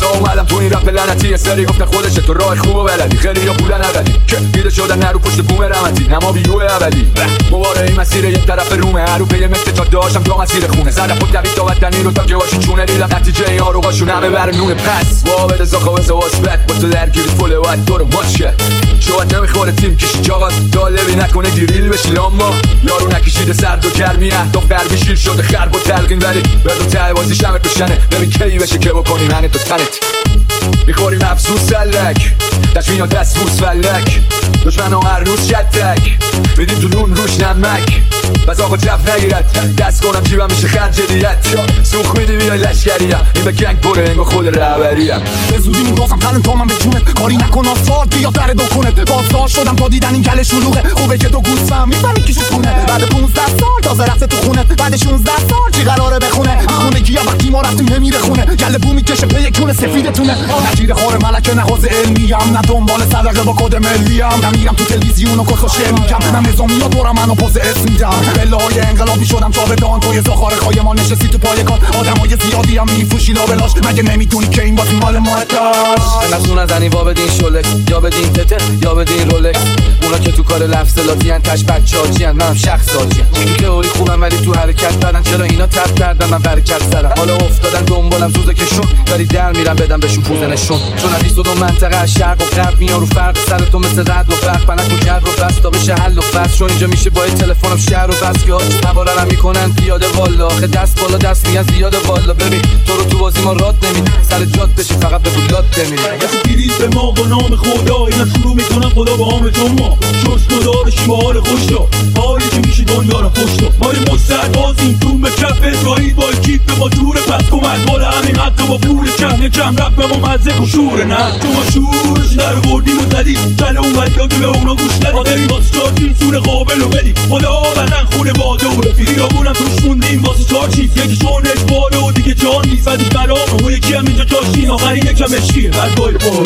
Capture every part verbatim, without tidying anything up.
واسه اومدم تو این رپ لعنتی. یه سری گفتن خودشه تو راه خوب و بلدی، خیلی یا پولن ابدی که دیده شدن نرو پشت بوم رمتی، نما بیرو ابدی. مباره این مسیر یک طرف رومه، هرو پی مثل تا داشتم تا مسیر خونه. زدم خود دوید تا وطنی رو تا که باشی چونه، دیدم نتیجه این آروغاشون همه برنونه. پس وابد زاخوز و واسبت با تو درگیری فوله باید تو رو ماچ کرد. شاید نمیخوره تیم کشی جاغاز دالبی نکنه گریل بشی لاما. یارو نکشیده سرد و گرمی اهداف بربی شیر شده خرب و تلقین، ولی بدون ته بازی شمت بشنه. ببین کی بشه که بکنی من تو تنت میخوریم افسوس سلک دشمین یا دست بوس فلک. دشمن هر روز شدک میدیم تو نون روش نمک. بس آقا جف نگیرد دست کنم جیبم میشه خرج دیت. سوخ میدی بیای لشکریم این به گنگ بره انگا خود رهبریم. به زودی میگفتم تلنت تا من به جونت کاری نکن آسفالت بیا در دکونت. بازدار شدم تا دیدن این گل شلوغه، خوبه که تو گوستم میفهمی کی شکونه. بعد پونزده سال تازه رفته تو خونه، بعد شونزده سال چی قراره بخونه. خونه گیا وقتی ما رفتیم نمیره خونه، گل بو میکشه پی کونه سفیدتونه. نگیر خور ملکه نه حوزه علمیم، نه دنبال صدقه با کد ملیم. نمیرم تو تلویزیون و کس و شعر میگم، نه نظامی ها دورم منو پوز اسم میدم. بلهای انقلابی شدم جاودان، توی زاخار خای ما نشستی تو پای کار. آدمای زیادی هم میفروشی لابلاش، مگه نمیدونی که این بازی مال ما داش. نفسون نزنی وا بدین شولکس یا بدین تته یا بدین رولکس. اونا که تو کار لفظلاتی ان تش بچاجی ان، منم شخصاتی ان. تئوری خوبم ولی تو حرکت بدن، چرا اینا تپ کردن من برکت زدم. حالا افتادن دنبالم زوزه کشون، ولی در میرم بدم بهشون پوزنشون. چون از بیست و دو منطقه از شرق و غرب میان رو فرق سر تو مثل رد و برق. پنک و جر و بس تا بشه حل و فصل، چون اینجا میشه با تلفنم شهر و بس که هاش نوارم میکنن پیاده والا. آخه دست بالا دست میگن زیاده والا. ببین تو رو تو بازی ما رات نمیدی، سر جات بشی فقط به بولات نمیدی. یکی گیرید به ما با نام خدا، اینا شروع میکنن خدا با هم تو ما. شش گذارشی با حال خوش دا حالی که میشه دنیا رو خوش دا. ما این مستد بازیم تو به کف اسرائیل با کیف با جور پس کمک مال همین حتی با پول کم یکم رفت به ما مزه کشوره. نه تو ما شورش در بردیم و زدیم چل اون ودیا که به اونا گوش ندیم. آدمی واسه چارچین سور قابل رو بدیم، خدا بدن خونه باده و رفیقی را بونم توش موندیم واسه چارچین. یکی شونش باده و دیگه جان نیست و دیگه برام و یکی هم اینجا جاشین. آخرین یکم اشکیر برگای بار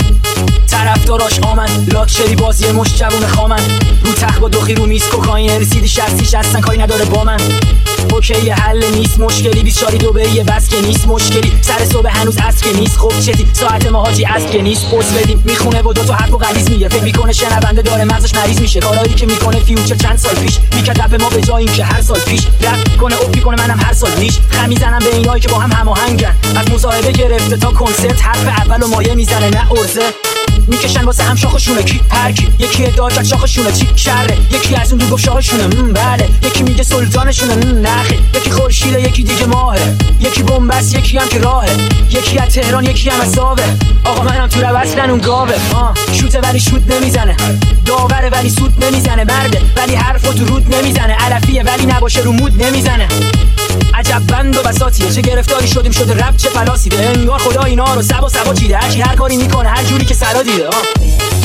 طرفداراش آمن لاکچری بازی مش جوون خامن. رو تخت با دوخی رو میز کوکائین رسیدی شصتیش هستن کاری نداره با من. اوکی حل نیست مشکلی، بیست چاری دوبهیه بس که نیست مشکلی. سر صبح هنوز از که نیست خب چتی ساعت ما حاجی از که نیست. پوز بدیم میخونه و دو تا حرف و غلیظ میگه، فکر میکنه شنونده داره مغزش مریض میشه. کارایی که میکنه فیوچر چند سال پیش میکرد رپ ما به جای اینکه هر سال پیش رپ کنه اوپی کنه منم هر سال نیش خم میزنم به اینایی که با هم هماهنگن. از مصاحبه گرفته تا کنسرت حرف اول و مایه میزنه نه ارزه. میکشن واسه هم شاخشونه کی هر کی، یکی ادعا کرد شاخشونه چی شره، یکی از اون دو گفت شاخشونه بله، یکی میگه سلطانشونه نخه، یکی خورشیده یکی دیگه ماهه، یکی بنبست یکی هم که راهه، یکی از تهران یکی هم از زاوه. آقا منم تو رو اصلا اون گاوه آه شوته ولی شوت نمیزنه، داوره ولی سود نمیزنه، مرده ولی حرفو تو رود نمیزنه، علفیه ولی نباشه رو مود نمیزنه. عجب بند و بساطیه چه گرفتاری شدیم شده رپ چه فلاسیده، انگار خدا اینا رو سبا سبا چیده، هر کی هر کاری میکنه هر جوری که سرا دیده آه